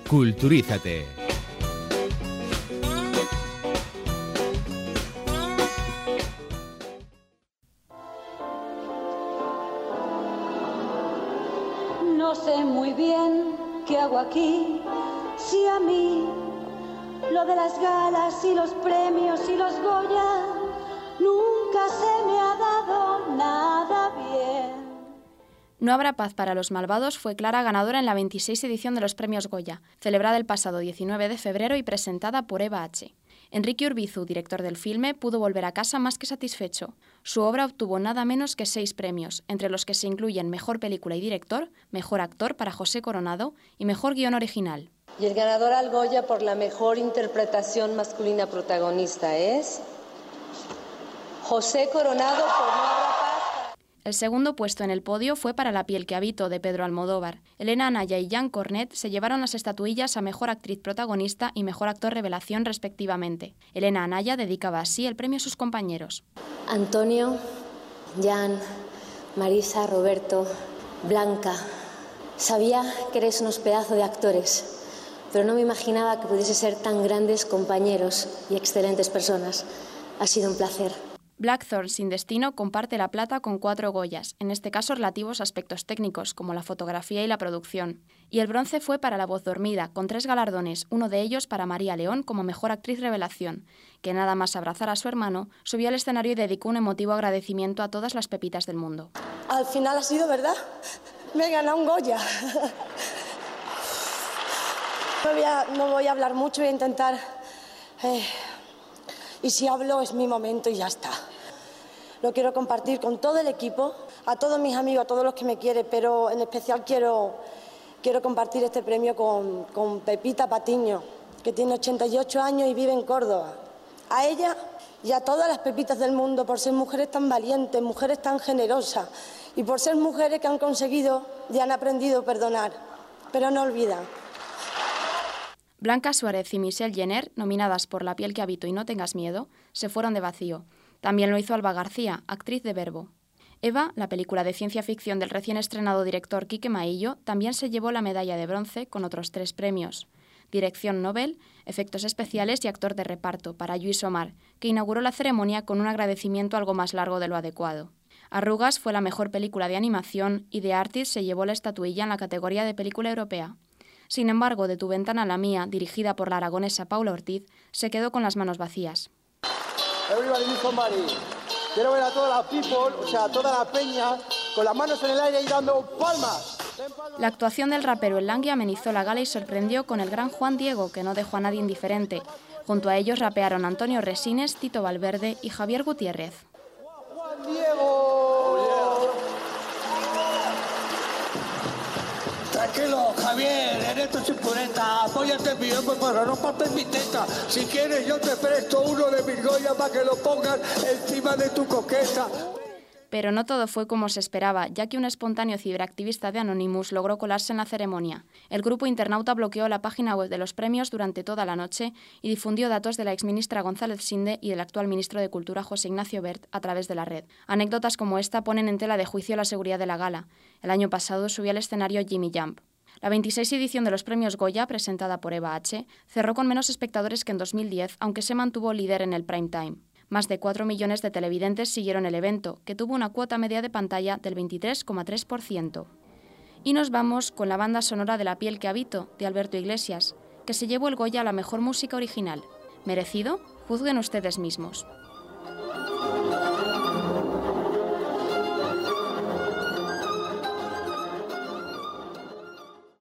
Culturízate. No sé muy bien qué hago aquí, si a mí lo de las galas y los premios y los Goya nunca se me ha dado nada bien. No habrá paz para los malvados fue clara ganadora en la 26 edición de los Premios Goya, celebrada el pasado 19 de febrero y presentada por Eva H. Enrique Urbizu, director del filme, pudo volver a casa más que satisfecho. Su obra obtuvo nada menos que 6 premios, entre los que se incluyen Mejor Película y Director, Mejor Actor para José Coronado y Mejor Guión Original. Y el ganador al Goya por la mejor interpretación masculina protagonista es José Coronado por No habrá paz. El segundo puesto en el podio fue para La piel que habito, de Pedro Almodóvar. Elena Anaya y Jean Cornet se llevaron las estatuillas a Mejor Actriz Protagonista y Mejor Actor Revelación, respectivamente. Elena Anaya dedicaba así el premio a sus compañeros. Antonio, Jean, Marisa, Roberto, Blanca. Sabía que erais unos pedazos de actores, pero no me imaginaba que pudiese ser tan grandes compañeros y excelentes personas. Ha sido un placer. Blackthorn sin destino comparte la plata con 4 Goyas, en este caso relativos a aspectos técnicos, como la fotografía y la producción. Y el bronce fue para La voz dormida, con 3 galardones, uno de ellos para María León como Mejor Actriz Revelación, que nada más abrazar a su hermano, subió al escenario y dedicó un emotivo agradecimiento a todas las pepitas del mundo. Al final ha sido verdad. Me he ganado un Goya. No voy a hablar mucho, voy a intentar... Y si hablo es mi momento y ya está. Lo quiero compartir con todo el equipo, a todos mis amigos, a todos los que me quieren, pero en especial quiero compartir este premio con Pepita Patiño, que tiene 88 años y vive en Córdoba. A ella y a todas las pepitas del mundo por ser mujeres tan valientes, mujeres tan generosas y por ser mujeres que han conseguido y han aprendido a perdonar, pero no olvidan. Blanca Suárez y Michelle Jenner, nominadas por La piel que habito y No tengas miedo, se fueron de vacío. También lo hizo Alba García, actriz de Verbo. Eva, la película de ciencia ficción del recién estrenado director Quique Maillo, también se llevó la medalla de bronce con otros 3 premios. Dirección Nobel, efectos especiales y actor de reparto para Lluís Omar, que inauguró la ceremonia con un agradecimiento algo más largo de lo adecuado. Arrugas fue la mejor película de animación y The Artist se llevó la estatuilla en la categoría de película europea. Sin embargo, De tu ventana a la mía, dirigida por la aragonesa Paula Ortiz, se quedó con las manos vacías. Everybody needs somebody. Quiero ver a toda la people, o sea, a toda la peña, con las manos en el aire y dando palmas. La actuación del rapero El Langui amenizó la gala y sorprendió con el gran Juan Diego, que no dejó a nadie indiferente. Junto a ellos rapearon Antonio Resines, Tito Valverde y Javier Gutiérrez. ¡Juan Diego! Tranquilo, Javier, en esto es impureta. Apóyate en mi hombro, pero no partes mi teta. Si quieres, yo te presto uno de mis Goya para que lo pongas encima de tu coqueta. Pero no todo fue como se esperaba, ya que un espontáneo ciberactivista de Anonymous logró colarse en la ceremonia. El grupo internauta bloqueó la página web de los premios durante toda la noche y difundió datos de la exministra González Sinde y del actual ministro de Cultura José Ignacio Wert a través de la red. Anécdotas como esta ponen en tela de juicio la seguridad de la gala. El año pasado subió al escenario Jimmy Jump. La 26 edición de los premios Goya, presentada por Eva H., cerró con menos espectadores que en 2010, aunque se mantuvo líder en el prime time. Más de 4 millones de televidentes siguieron el evento, que tuvo una cuota media de pantalla del 23,3%. Y nos vamos con la banda sonora de La piel que habito, de Alberto Iglesias, que se llevó el Goya a la mejor música original. ¿Merecido? Juzguen ustedes mismos.